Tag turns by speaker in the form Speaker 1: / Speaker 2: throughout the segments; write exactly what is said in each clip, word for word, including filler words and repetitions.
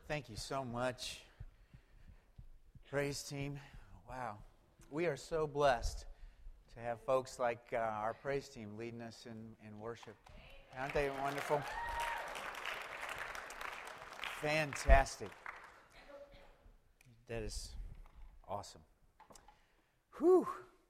Speaker 1: Thank you so much, praise team. Wow. We are so blessed to have folks like uh, our praise team leading us in, in worship. Aren't they wonderful? Fantastic. That is awesome. Whew.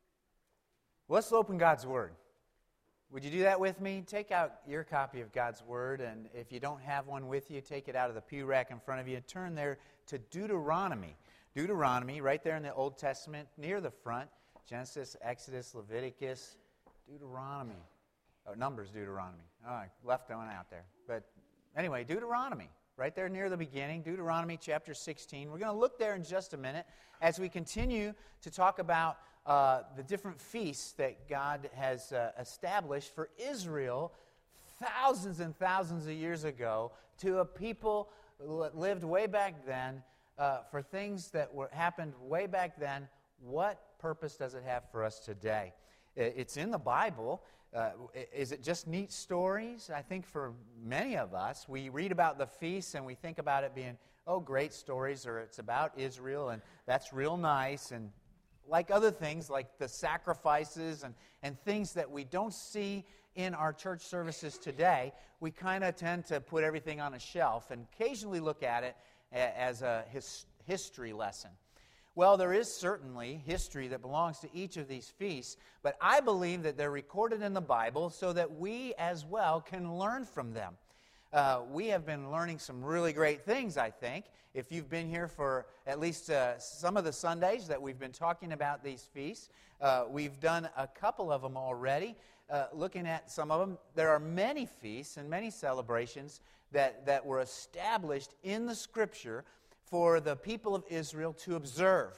Speaker 1: Let's open God's Word. Would you do that with me? Take out your copy of God's Word, and if you don't have one with you, take it out of the pew rack in front of you. Turn there to Deuteronomy. Deuteronomy, right there in the Old Testament, near the front. Genesis, Exodus, Leviticus, Deuteronomy. Oh, Numbers, Deuteronomy. Oh, I left one out there. But anyway, Deuteronomy, right there near the beginning. Deuteronomy chapter sixteen. We're going to look there in just a minute as we continue to talk about Uh, the different feasts that God has uh, established for Israel thousands and thousands of years ago to a people that lived way back then uh, for things that were happened way back then. What purpose does it have for us today? It's in the Bible. Uh, is it just neat stories? I think for many of us, we read about the feasts and we think about it being, oh, great stories, or it's about Israel and that's real nice, and like other things, like the sacrifices and, and things that we don't see in our church services today, we kind of tend to put everything on a shelf and occasionally look at it as a his, history lesson. Well, there is certainly history that belongs to each of these feasts, but I believe that they're recorded in the Bible so that we as well can learn from them. Uh, we have been learning some really great things, I think. If you've been here for at least uh, some of the Sundays that we've been talking about these feasts, uh, we've done a couple of them already, uh, looking at some of them. There are many feasts and many celebrations that, that were established in the Scripture for the people of Israel to observe.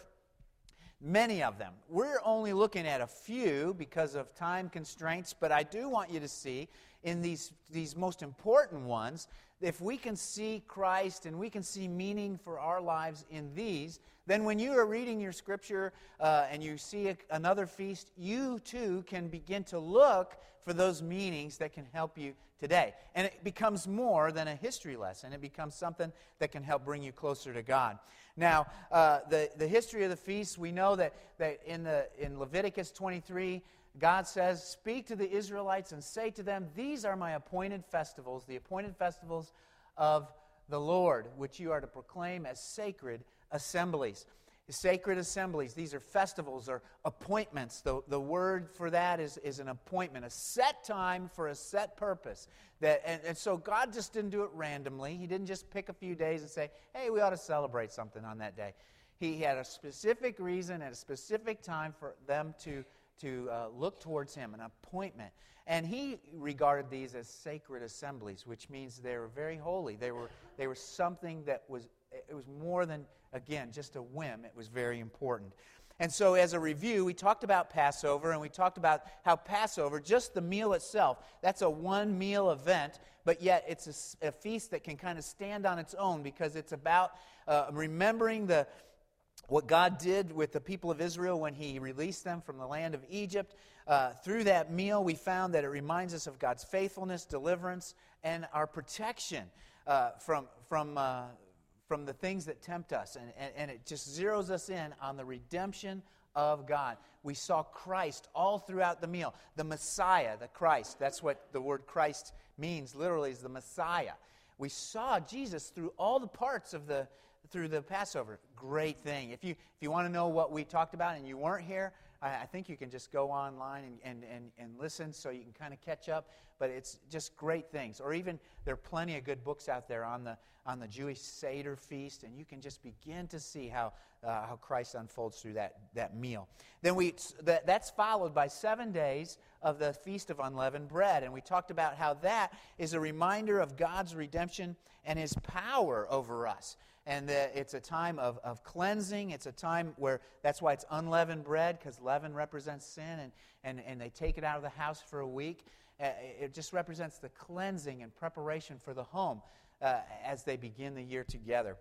Speaker 1: Many of them. We're only looking at a few because of time constraints, but I do want you to see in these, these most important ones, if we can see Christ and we can see meaning for our lives in these, then when you are reading your Scripture uh, and you see a, another feast, you too can begin to look for those meanings that can help you today. And it becomes more than a history lesson. It becomes something that can help bring you closer to God. Now, uh, the, the history of the feasts, we know that, that in, the, in Leviticus twenty-three, God says, "Speak to the Israelites and say to them, these are my appointed festivals, the appointed festivals of the Lord, which you are to proclaim as sacred assemblies." Sacred assemblies, these are festivals or appointments. The, the word for that is, is an appointment, a set time for a set purpose. That, and, and so God just didn't do it randomly. He didn't just pick a few days and say, hey, we ought to celebrate something on that day. He had a specific reason and a specific time for them to to uh, look towards Him, an appointment. And He regarded these as sacred assemblies, which means they were very holy. They were they were something that was, it was more than, again, just a whim. It was very important. And so as a review, we talked about Passover, and we talked about how Passover, just the meal itself, that's a one-meal event, but yet it's a, a feast that can kind of stand on its own because it's about uh, remembering the what God did with the people of Israel when He released them from the land of Egypt. Uh, through that meal, we found that it reminds us of God's faithfulness, deliverance, and our protection uh, from from uh, from the things that tempt us. And, and, and it just zeroes us in on the redemption of God. We saw Christ all throughout the meal. The Messiah, the Christ. That's what the word Christ means, literally, is the Messiah. We saw Jesus through all the parts of the through the Passover. Great thing. If you if you want to know what we talked about and you weren't here, I, I think you can just go online and, and, and, and listen so you can kind of catch up. But it's just great things. Or even there are plenty of good books out there on the on the Jewish Seder feast, and you can just begin to see how uh, how Christ unfolds through that, that meal. Then we that, that's followed by seven days of the Feast of Unleavened Bread, and we talked about how that is a reminder of God's redemption and His power over us. And the, it's a time of, of cleansing. It's a time where, that's why it's unleavened bread, because leaven represents sin, and, and, and they take it out of the house for a week. Uh, it just represents the cleansing and preparation for the home uh, as they begin the year together.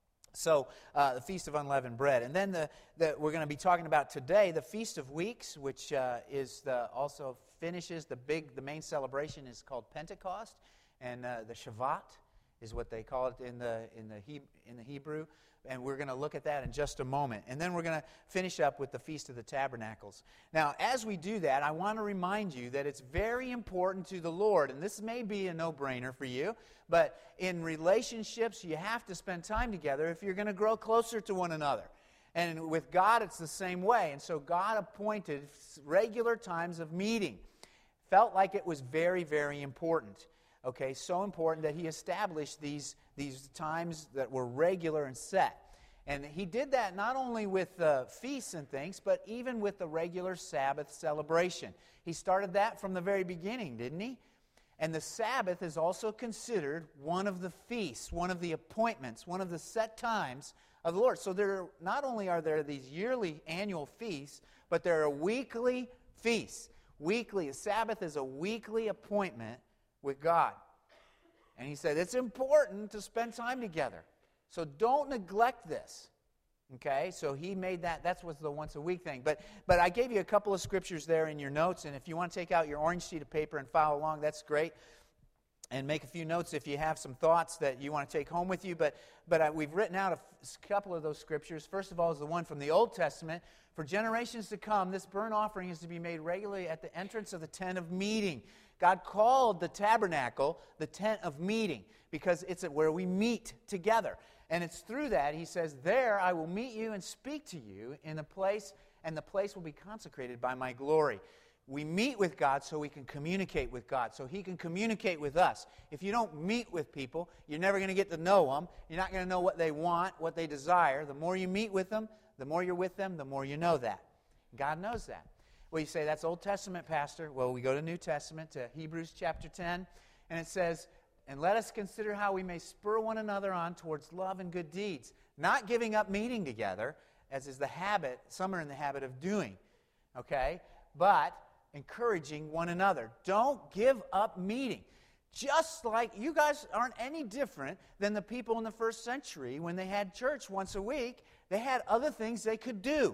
Speaker 1: So, uh, the Feast of Unleavened Bread. And then the, the we're going to be talking about today the Feast of Weeks, which uh, is the, also finishes the big, the main celebration is called Pentecost, and uh, the Shavuot. is what they call it in the in the he, in the Hebrew. And we're going to look at that in just a moment. And then we're going to finish up with the Feast of the Tabernacles. Now, as we do that, I want to remind you that it's very important to the Lord. And this may be a no-brainer for you, but in relationships, you have to spend time together if you're going to grow closer to one another. And with God, it's the same way. And so God appointed regular times of meeting. Felt like it was very, very important. Okay, so important that he established these, these times that were regular and set. And he did that not only with uh, feasts and things, but even with the regular Sabbath celebration. He started that from the very beginning, didn't he? And the Sabbath is also considered one of the feasts, one of the appointments, one of the set times of the Lord. So there, not only are there these yearly annual feasts, but there are weekly feasts. Weekly, a Sabbath is a weekly appointment with God. And he said, it's important to spend time together. So don't neglect this. Okay? So he made that, that's what's the once a week thing. But but I gave you a couple of scriptures there in your notes, and if you want to take out your orange sheet of paper and follow along, that's great. And make a few notes if you have some thoughts that you want to take home with you. But, but uh, we've written out a f- couple of those scriptures. First of all is the one from the Old Testament. For generations to come, this burnt offering is to be made regularly at the entrance of the tent of meeting. God called the tabernacle the tent of meeting because it's where we meet together. And it's through that, he says, there I will meet you and speak to you in a place, and the place will be consecrated by my glory. We meet with God so we can communicate with God, so he can communicate with us. If you don't meet with people, you're never going to get to know them. You're not going to know what they want, what they desire. The more you meet with them, the more you're with them, the more you know that. God knows that. Well, you say, that's Old Testament, Pastor. Well, we go to New Testament, to Hebrews chapter ten, and it says, and let us consider how we may spur one another on towards love and good deeds, not giving up meeting together, as is the habit, some are in the habit of doing, okay, but encouraging one another. Don't give up meeting. Just like you guys aren't any different than the people in the first century when they had church once a week. They had other things they could do.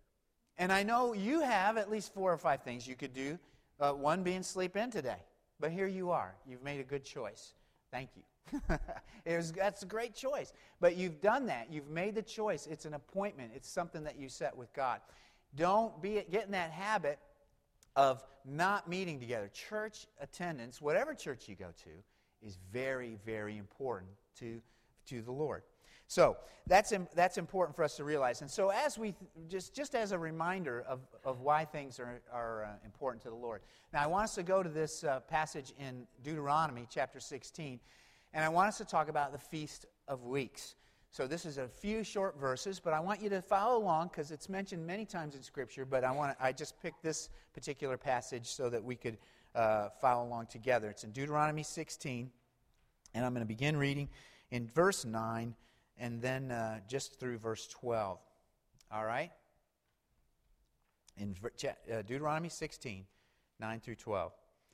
Speaker 1: And I know you have at least four or five things you could do, uh, one being sleep in today. But here you are. You've made a good choice. Thank you. it was, that's a great choice. But you've done that. You've made the choice. It's an appointment. It's something that you set with God. Don't be get in that habit of not meeting together. Church attendance, whatever church you go to, is very, very important to, to the Lord. So that's that's important for us to realize. And so as we, just, just as a reminder of, of why things are, are uh, important to the Lord. Now I want us to go to this uh, passage in Deuteronomy chapter sixteen, and I want us to talk about the Feast of Weeks. So this is a few short verses, but I want you to follow along because it's mentioned many times in Scripture, but I want to, I just picked this particular passage so that we could uh, follow along together. It's in Deuteronomy sixteen, and I'm going to begin reading in verse nine, and then uh, just through verse twelve. All right? In uh, Deuteronomy sixteen, nine through twelve.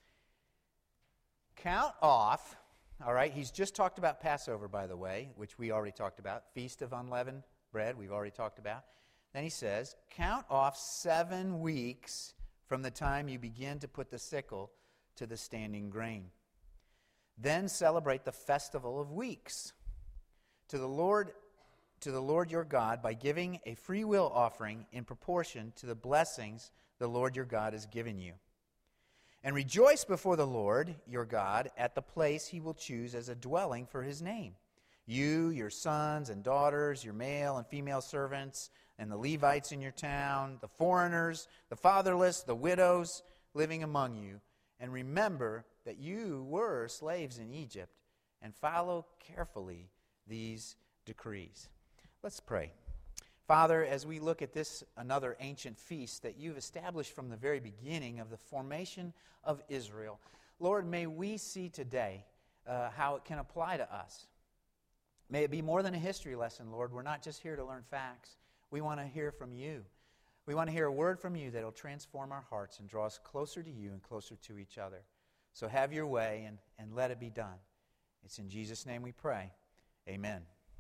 Speaker 1: Count off, all right, he's just talked about Passover, by the way, which we already talked about. Feast of Unleavened Bread, we've already talked about. Then he says, count off seven weeks from the time you begin to put the sickle to the standing grain. Then celebrate the festival of weeks to the Lord to the Lord your God by giving a free will offering in proportion to the blessings the Lord your God has given you. And rejoice before the Lord your God at the place he will choose as a dwelling for his name. You, your sons and daughters, your male and female servants, and the Levites in your town, the foreigners, the fatherless, the widows living among you. And remember that you were slaves in Egypt, and follow carefully these decrees. Let's pray. Father, as we look at this, another ancient feast that you've established from the very beginning of the formation of Israel, Lord, may we see today uh, how it can apply to us. May it be more than a history lesson, Lord. We're not just here to learn facts. We want to hear from you. We want to hear a word from you that will transform our hearts and draw us closer to you and closer to each other. So have your way and, and let it be done. It's in Jesus' name we pray. Amen.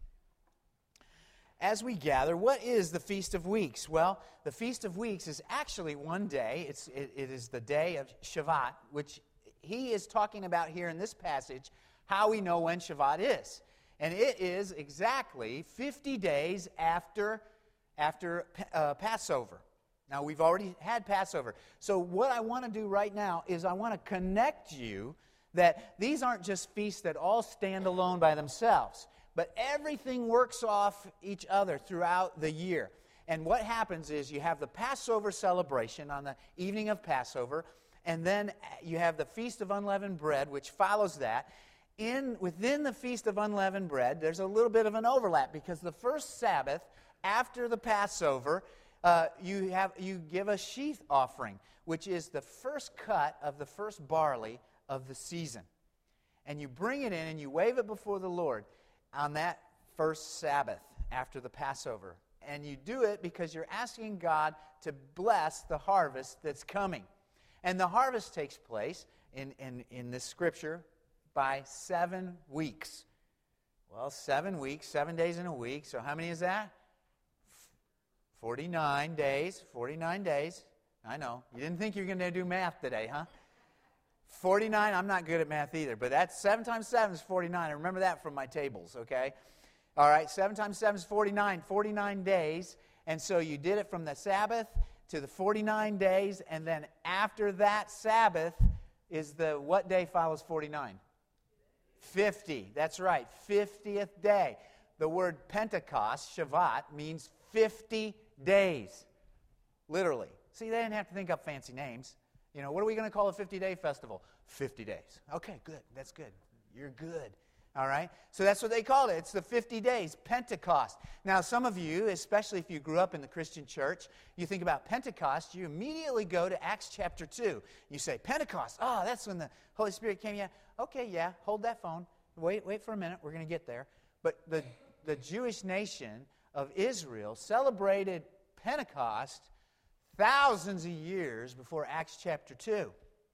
Speaker 1: As we gather, what is the Feast of Weeks? Well, the Feast of Weeks is actually one day. It's, it, it is the day of Shavuot, which he is talking about here in this passage, how we know when Shavuot is. And it is exactly fifty days after, after uh, Passover. Now, we've already had Passover. So what I want to do right now is I want to connect you that these aren't just feasts that all stand alone by themselves, but everything works off each other throughout the year. And what happens is you have the Passover celebration on the evening of Passover, and then you have the Feast of Unleavened Bread, which follows that. In within the Feast of Unleavened Bread, there's a little bit of an overlap, because the first Sabbath after the Passover, uh, you have you give a sheaf offering, which is the first cut of the first barley of the season. And you bring it in and you wave it before the Lord on that first Sabbath after the Passover. And you do it because you're asking God to bless the harvest that's coming. And the harvest takes place in, in, in this scripture by seven weeks. Well, seven weeks, seven days in a week. So how many is that? forty-nine days. forty-nine days. I know. You didn't think you were going to do math today, huh? forty-nine, I'm not good at math either, but that's seven times seven is forty-nine. I remember that from my tables, okay? All right, seven times seven is forty-nine. forty-nine days. And so you did it from the Sabbath to the forty-nine days, and then after that Sabbath is the, what day follows forty-nine? fifty. That's right, fiftieth day. The word Pentecost, Shavuot, means fifty days. Literally. See, they didn't have to think up fancy names. You know, what are we going to call a fifty-day festival? fifty days. Okay, good. That's good. You're good. All right? So that's what they called it. It's the fifty days, Pentecost. Now, some of you, especially if you grew up in the Christian church, you think about Pentecost, you immediately go to Acts chapter two. You say, Pentecost, oh, that's when the Holy Spirit came. Yeah, okay, yeah, hold that phone. Wait, wait for a minute. We're going to get there. But the, the Jewish nation of Israel celebrated Pentecost thousands of years before Acts chapter two.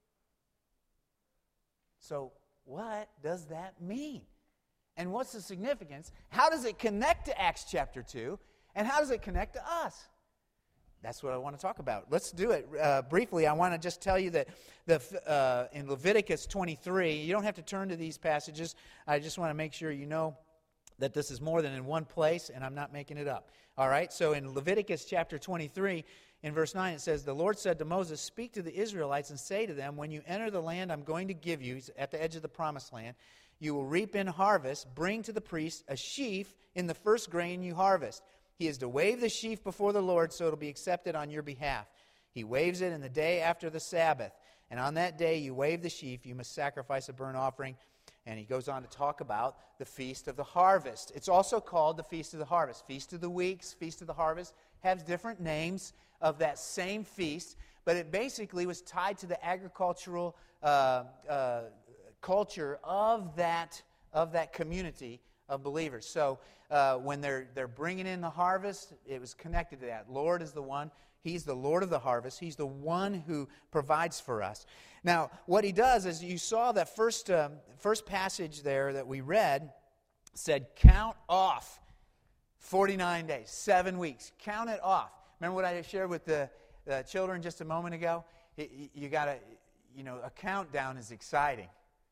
Speaker 1: So what does that mean? And what's the significance? How does it connect to Acts chapter two? And how does it connect to us? That's what I want to talk about. Let's do it. Uh, briefly, I want to just tell you that the, uh, in Leviticus twenty-three, you don't have to turn to these passages. I just want to make sure you know that this is more than in one place, and I'm not making it up. All right, so in Leviticus chapter twenty-three, in verse nine, it says, the Lord said to Moses, speak to the Israelites and say to them, when you enter the land I'm going to give you, at the edge of the promised land, you will reap in harvest, bring to the priest a sheaf in the first grain you harvest. He is to wave the sheaf before the Lord, so it will be accepted on your behalf. He waves it in the day after the Sabbath, and on that day you wave the sheaf, you must sacrifice a burnt offering. And he goes on to talk about the Feast of the Harvest. It's also called the Feast of the Harvest. Feast of the Weeks, Feast of the Harvest, have different names of that same feast, but it basically was tied to the agricultural uh, uh, culture of that, of that community of believers. So uh, when they're, they're bringing in the harvest, it was connected to that. Lord is the one. He's the Lord of the harvest. He's the one who provides for us. Now, what he does is, you saw that first, uh, first passage there that we read said, count off forty-nine days, seven weeks. Count it off. Remember what I shared with the, the children just a moment ago? You, you got to, you know, a countdown is exciting.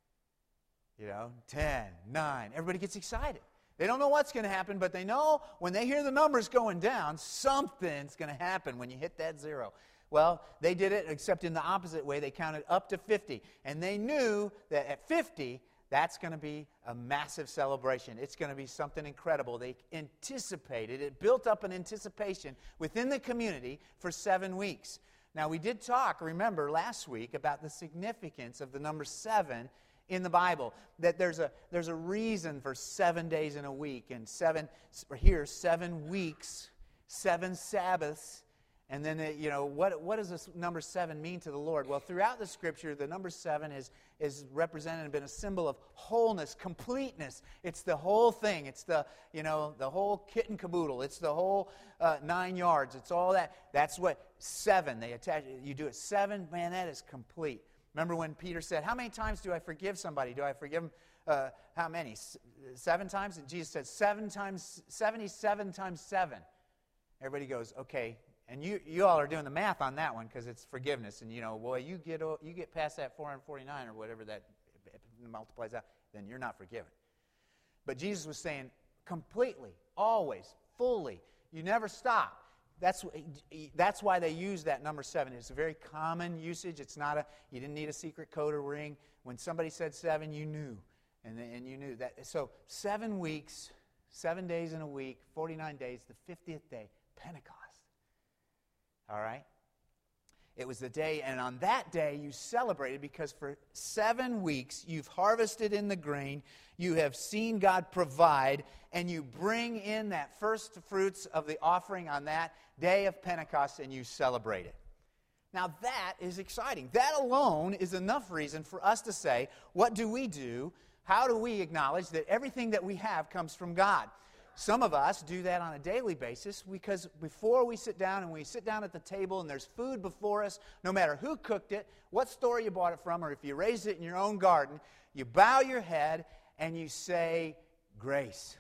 Speaker 1: You know, ten, nine, everybody gets excited. They don't know what's going to happen, but they know when they hear the numbers going down, something's going to happen when you hit that zero. Well, they did it, except in the opposite way. They counted up to fifty. And they knew that at fifty, that's going to be a massive celebration. It's going to be something incredible. They anticipated, it built up an anticipation within the community for seven weeks. Now, we did talk, remember, last week about the significance of the number seven in the Bible, that there's a there's a reason for seven days in a week, and seven, here, seven weeks, seven Sabbaths, and then, you know, what what does this number seven mean to the Lord? Well, throughout the Scripture, the number seven is, is represented and been a symbol of wholeness, completeness. It's the whole thing. It's the, you know, the whole kit and caboodle. It's the whole uh, nine yards. It's all that. That's what seven, they attach, you do it seven, man, that is complete. Remember when Peter said, how many times do I forgive somebody? Do I forgive them? Uh, how many? S- seven times? And Jesus said, seven times, seventy-seven times seven. Everybody goes, okay. And you, you all are doing the math on that one because it's forgiveness. And, you know, boy, you get you get past that four hundred forty-nine or whatever that multiplies out. then you're not forgiven. But Jesus was saying completely, always, fully. You never stop. That's, that's why they use that number seven. It's a very common usage. It's not a, you didn't need a secret code or ring. When somebody said seven, you knew. And, and you knew that. So seven weeks, seven days in a week, forty-nine days, the fiftieth day, Pentecost. All right? It was the day, and on that day you celebrated because for seven weeks you've harvested in the grain, you have seen God provide, and you bring in that first fruits of the offering on that day of Pentecost and you celebrate it. Now that is exciting. That alone is enough reason for us to say, what do we do? How do we acknowledge that everything that we have comes from God? Some of us do that on a daily basis because before we sit down and we sit down at the table and there's food before us, no matter who cooked it, what store you bought it from, or if you raised it in your own garden, you bow your head and you say, grace.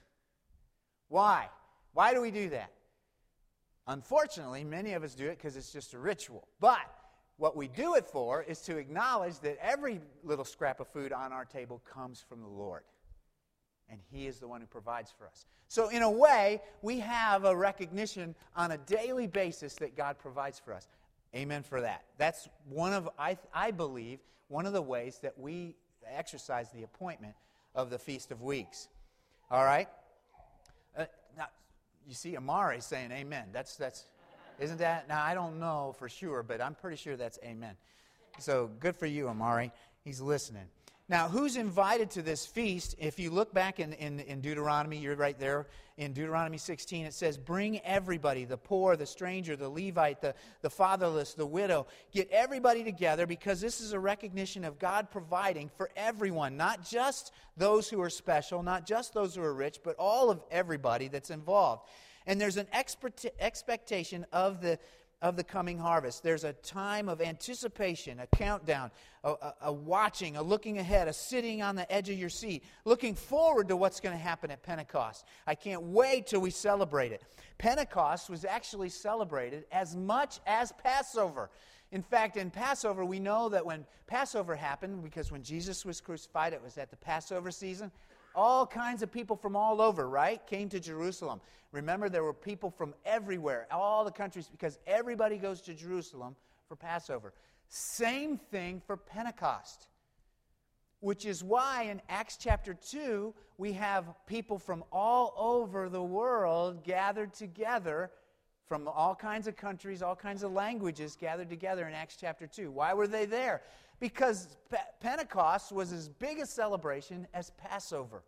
Speaker 1: Why? Why do we do that? Unfortunately, many of us do it because it's just a ritual. But what we do it for is to acknowledge that every little scrap of food on our table comes from the Lord. And He is the one who provides for us. So in a way, we have a recognition on a daily basis that God provides for us. Amen for that. That's one of, I, I believe, one of the ways that we exercise the appointment of the Feast of Weeks. All right? Uh, now, you see Amari saying amen. That's, that's, isn't that? Now, I don't know for sure, but I'm pretty sure that's amen. So good for you, Amari. He's listening. Now, who's invited to this feast? If you look back in, in, in Deuteronomy, you're right there. In Deuteronomy sixteen, it says, bring everybody, the poor, the stranger, the Levite, the, the fatherless, the widow. Get everybody together because this is a recognition of God providing for everyone, not just those who are special, not just those who are rich, but all of everybody that's involved. And there's an expert, expectation of the of the coming harvest. There's a time of anticipation, a countdown, a, a, a watching, a looking ahead, a sitting on the edge of your seat, looking forward to what's going to happen at Pentecost. I can't wait till we celebrate it. Pentecost was actually celebrated as much as Passover. In fact, in Passover, we know that when Passover happened, because when Jesus was crucified, it was at the Passover season, all kinds of people from all over, right, came to Jerusalem. Remember, there were people from everywhere, all the countries, because everybody goes to Jerusalem for Passover. Same thing for Pentecost, which is why in Acts chapter two, we have people from all over the world gathered together, from all kinds of countries, all kinds of languages gathered together in Acts chapter two. Why were they there? Because Pe- Pentecost was as big a celebration as Passover.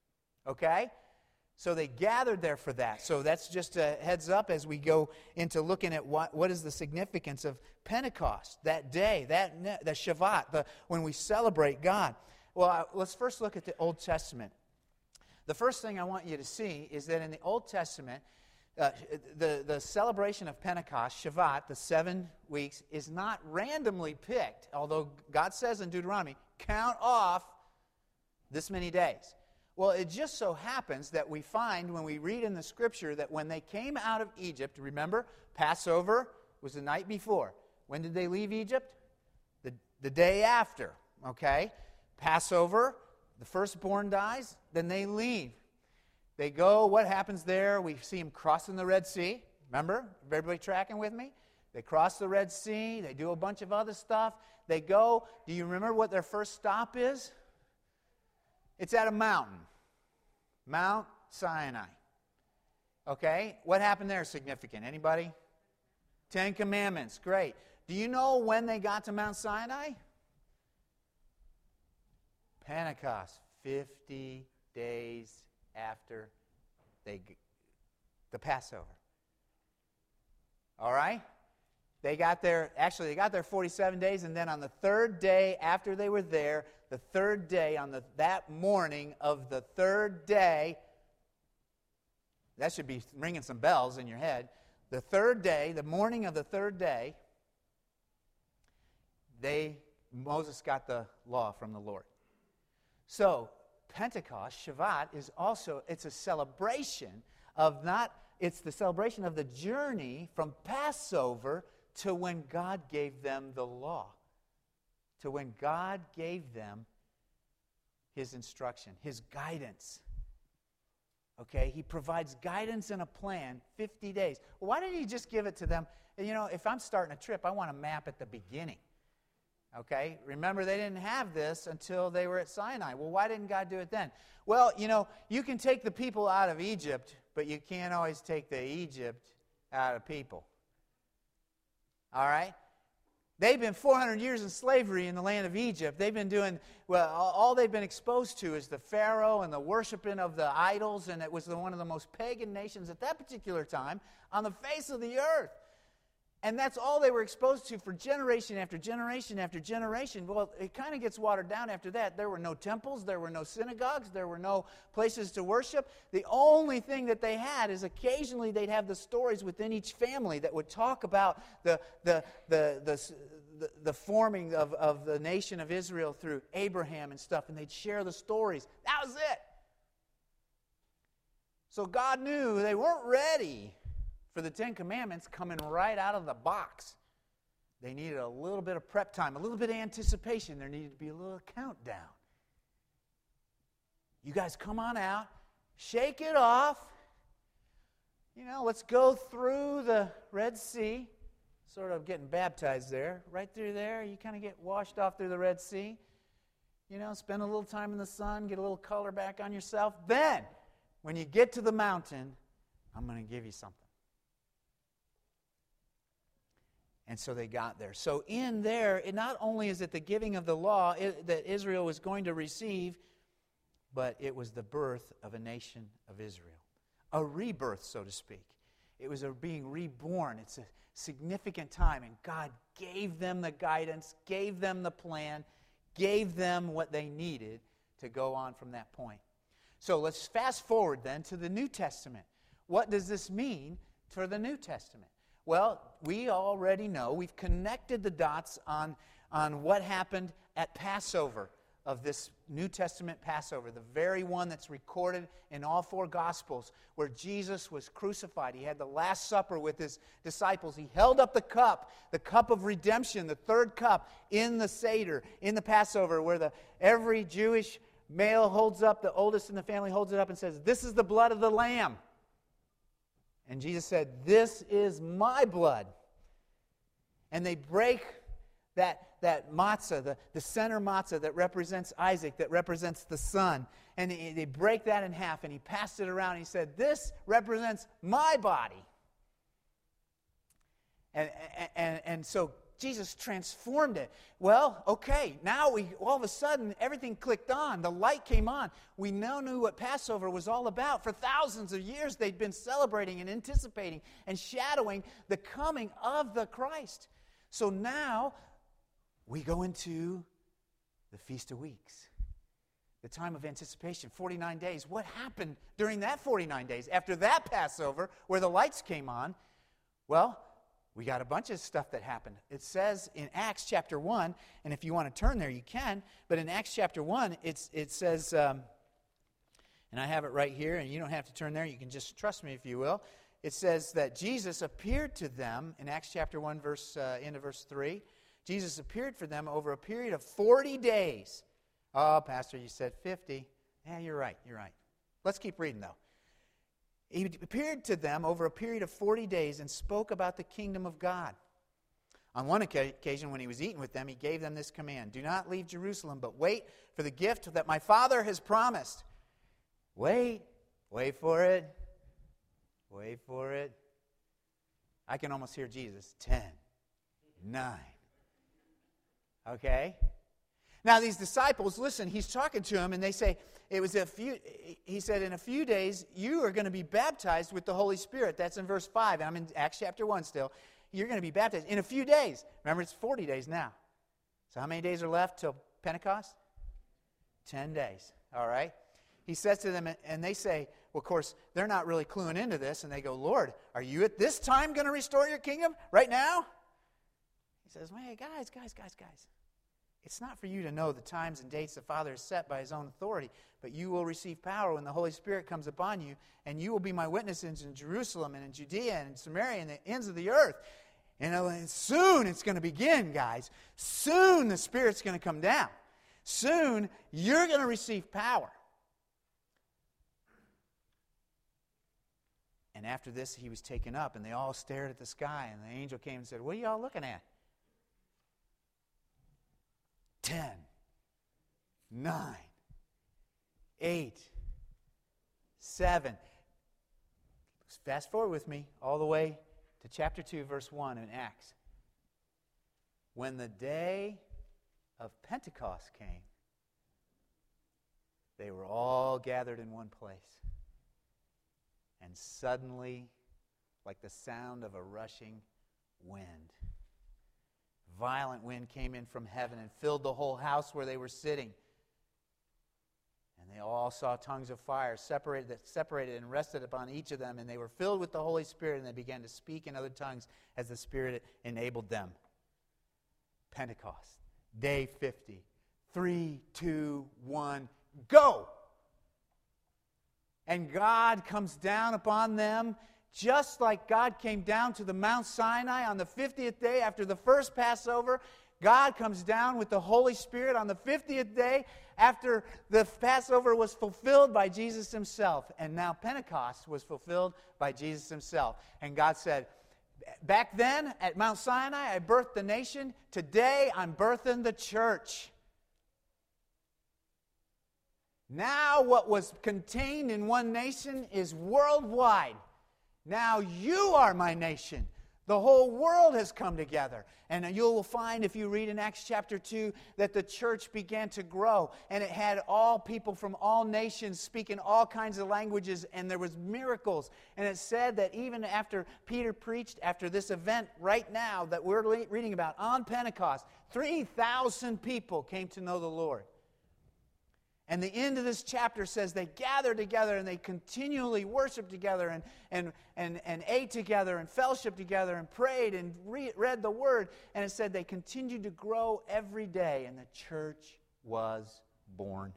Speaker 1: Okay? So they gathered there for that. So that's just a heads up as we go into looking at what, what is the significance of Pentecost, that day, that the Shavuot, the, when we celebrate God. Well, let's first look at the Old Testament. The first thing I want you to see is that in the Old Testament, Uh, the, the celebration of Pentecost, Shavuot, the seven weeks, is not randomly picked, although God says in Deuteronomy, count off this many days. Well, it just so happens that we find when we read in the Scripture that when they came out of Egypt, remember, Passover was the night before. When did they leave Egypt? The, the day after, okay? Passover, the firstborn dies, then they leave. They go, what happens there? We see them crossing the Red Sea. Remember? Everybody tracking with me? They cross the Red Sea. They do a bunch of other stuff. They go. Do you remember what their first stop is? It's at a mountain. Mount Sinai. Okay? What happened there significant? Anybody? Ten Commandments. Great. Do you know when they got to Mount Sinai? Pentecost. Fifty days after they the Passover. All right? They got there, actually they got there forty-seven days, and then on the third day after they were there, the third day, on the that morning of the third day, that should be ringing some bells in your head. The third day, the morning of the third day, they Moses got the law from the Lord. So Pentecost, Shavuot, is also, it's a celebration of not, it's the celebration of the journey from Passover to when God gave them the law. To when God gave them His instruction, His guidance. Okay, He provides guidance and a plan, fifty days. Well, why didn't He just give it to them? You know, if I'm starting a trip, I want a map at the beginning. Okay, remember they didn't have this until they were at Sinai. Well, why didn't God do it then? Well, you know, you can take the people out of Egypt, but you can't always take the Egypt out of people. All right? They've been four hundred years in slavery in the land of Egypt. They've been doing, well, all they've been exposed to is the Pharaoh and the worshiping of the idols, and it was the, one of the most pagan nations at that particular time on the face of the earth. And that's all they were exposed to for generation after generation after generation. Well, it kind of gets watered down after that. There were no temples, there were no synagogues, there were no places to worship. The only thing that they had is occasionally they'd have the stories within each family that would talk about the the the the, the, the forming of, of the nation of Israel through Abraham and stuff, and they'd share the stories. That was it. So God knew they weren't ready for the Ten Commandments coming right out of the box. They needed a little bit of prep time, a little bit of anticipation. There needed to be a little countdown. You guys come on out, shake it off. You know, let's go through the Red Sea. Sort of getting baptized there. Right through there, you kind of get washed off through the Red Sea. You know, spend a little time in the sun, get a little color back on yourself. Then, when you get to the mountain, I'm going to give you something. And so they got there. So in there, it not only is it the giving of the law it, that Israel was going to receive, but it was the birth of a nation of Israel. A rebirth, so to speak. It was a being reborn. It's a significant time. And God gave them the guidance, gave them the plan, gave them what they needed to go on from that point. So let's fast forward then to the New Testament. What does this mean for the New Testament? Well, we already know, we've connected the dots on, on what happened at Passover of this New Testament Passover, the very one that's recorded in all four Gospels, where Jesus was crucified. He had the Last Supper with His disciples. He held up the cup, the cup of redemption, the third cup in the Seder, in the Passover, where the every Jewish male holds up, the oldest in the family holds it up and says, "This is the blood of the Lamb." And Jesus said, "This is my blood." And they break that, that matzah, the, the center matzah that represents Isaac, that represents the son. And they, they break that in half, and He passed it around. And He said, "This represents my body." And, and, and so Jesus transformed it. Well, okay, now we all of a sudden, everything clicked on. The light came on. We now knew what Passover was all about. For thousands of years, they'd been celebrating and anticipating and shadowing the coming of the Christ. So now, we go into the Feast of Weeks. The time of anticipation, forty-nine days. What happened during that forty-nine days? After that Passover, where the lights came on, well, we got a bunch of stuff that happened. It says in Acts chapter one, and if you want to turn there, you can. But in Acts chapter one, it's, it says, um, and I have it right here, and you don't have to turn there. You can just trust me if you will. It says that Jesus appeared to them in Acts chapter one, verse uh, into verse three. Jesus appeared for them over a period of forty days. Oh, Pastor, you said fifty. Yeah, you're right, you're right. Let's keep reading, though. He appeared to them over a period of forty days and spoke about the kingdom of God. On one occasion, when He was eating with them, He gave them this command: "Do not leave Jerusalem, but wait for the gift that my Father has promised." Wait. Wait for it. Wait for it. I can almost hear Jesus. Ten. Nine. Okay? Now, these disciples, listen, He's talking to them, and they say, it was a few, He said, in a few days, you are going to be baptized with the Holy Spirit. That's in verse five. I'm in Acts chapter one still. You're going to be baptized in a few days. Remember, it's forty days now. So how many days are left till Pentecost? Ten days. All right? He says to them, and they say, well, of course, they're not really cluing into this, and they go, "Lord, are you at this time going to restore your kingdom? Right now?" He says, "Hey, guys, guys, guys, guys. It's not for you to know the times and dates the Father has set by His own authority, but you will receive power when the Holy Spirit comes upon you, and you will be my witnesses in Jerusalem and in Judea and in Samaria and the ends of the earth." And soon it's going to begin, guys. Soon the Spirit's going to come down. Soon, you're going to receive power. And after this, he was taken up, and they all stared at the sky, and the angel came and said, what are y'all looking at? Ten, nine, eight, seven. Fast forward with me all the way to chapter two, verse one in Acts. When the day of Pentecost came, they were all gathered in one place. And suddenly, like the sound of a rushing wind, violent wind came in from heaven and filled the whole house where they were sitting. And they all saw tongues of fire separated, separated and rested upon each of them. And they were filled with the Holy Spirit, and they began to speak in other tongues as the Spirit enabled them. Pentecost, day fifty. Three, two, one, go! And God comes down upon them just like God came down to the Mount Sinai on the fiftieth day after the first Passover. God comes down with the Holy Spirit on the fiftieth day after the Passover was fulfilled by Jesus himself. And now Pentecost was fulfilled by Jesus himself. And God said, back then at Mount Sinai, I birthed the nation. Today, I'm birthing the church. Now what was contained in one nation is worldwide. Now you are my nation. The whole world has come together. And you will find, if you read in Acts chapter two, that the church began to grow. And it had all people from all nations speaking all kinds of languages. And there was miracles. And it said that even after Peter preached, after this event right now that we're reading about on Pentecost, three thousand people came to know the Lord. And the end of this chapter says they gathered together and they continually worshiped together and, and, and, and ate together and fellowshiped together and prayed and re- read the Word. And it said they continued to grow every day and the church was born.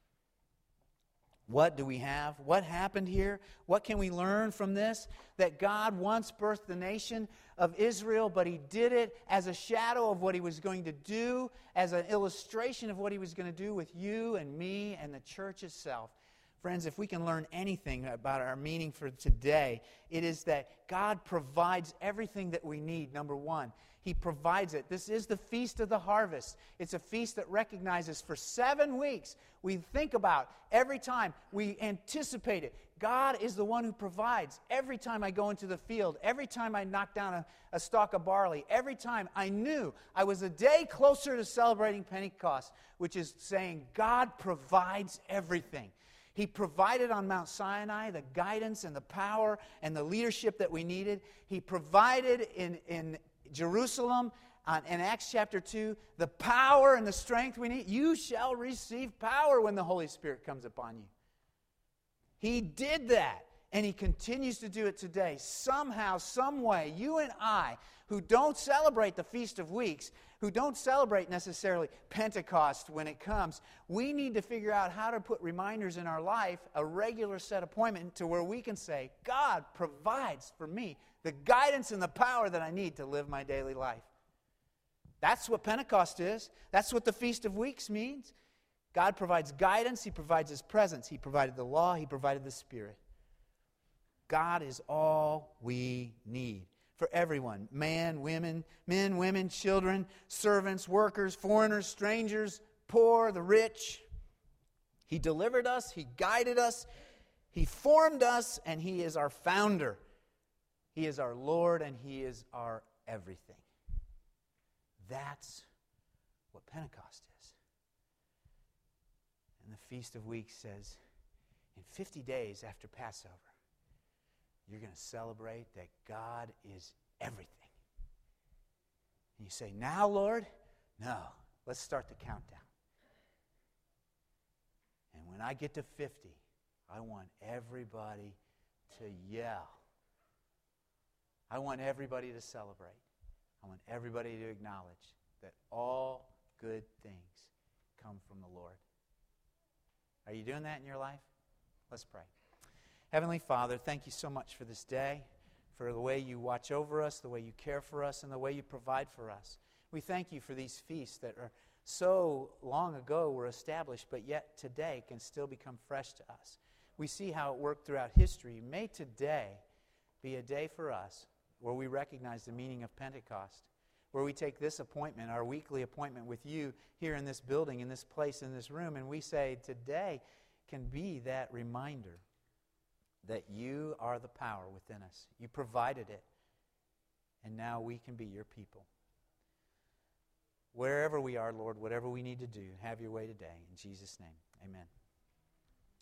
Speaker 1: What do we have? What happened here? What can we learn from this? That God once birthed the nation of Israel, but He did it as a shadow of what He was going to do, as an illustration of what He was going to do with you and me and the church itself. Friends, if we can learn anything about our meaning for today, it is that God provides everything that we need, number one. He provides it. This is the Feast of the Harvest. It's a feast that recognizes for seven weeks, we think about every time, we anticipate it. God is the one who provides. Every time I go into the field, every time I knock down a, a stalk of barley, every time I knew I was a day closer to celebrating Pentecost, which is saying God provides everything. He provided on Mount Sinai the guidance and the power and the leadership that we needed. He provided in, in Jerusalem, uh, in Acts chapter two, the power and the strength we need. You shall receive power when the Holy Spirit comes upon you. He did that, and He continues to do it today. Somehow, some way, you and I, who don't celebrate the Feast of Weeks, who don't celebrate necessarily Pentecost when it comes, we need to figure out how to put reminders in our life, a regular set appointment to where we can say, God provides for me the guidance and the power that I need to live my daily life. That's what Pentecost is. That's what the Feast of Weeks means. God provides guidance. He provides His presence. He provided the law. He provided the Spirit. God is all we need for everyone. Man, women, men, women, children, servants, workers, foreigners, strangers, poor, the rich. He delivered us. He guided us. He formed us, and He is our founder. He is our Lord, and He is our everything. That's what Pentecost is. And the Feast of Weeks says, in fifty days after Passover, you're going to celebrate that God is everything. And you say, now, Lord? No. Let's start the countdown. And when I get to fifty, I want everybody to yell. I want everybody to celebrate. I want everybody to acknowledge that all good things come from the Lord. Are you doing that in your life? Let's pray. Heavenly Father, thank you so much for this day, for the way you watch over us, the way you care for us, and the way you provide for us. We thank you for these feasts that are so long ago were established, but yet today can still become fresh to us. We see how it worked throughout history. May today be a day for us where we recognize the meaning of Pentecost, where we take this appointment, our weekly appointment with you here in this building, in this place, in this room, and we say today can be that reminder that you are the power within us. You provided it, and now we can be your people. Wherever we are, Lord, whatever we need to do, have your way today. In Jesus' name, amen.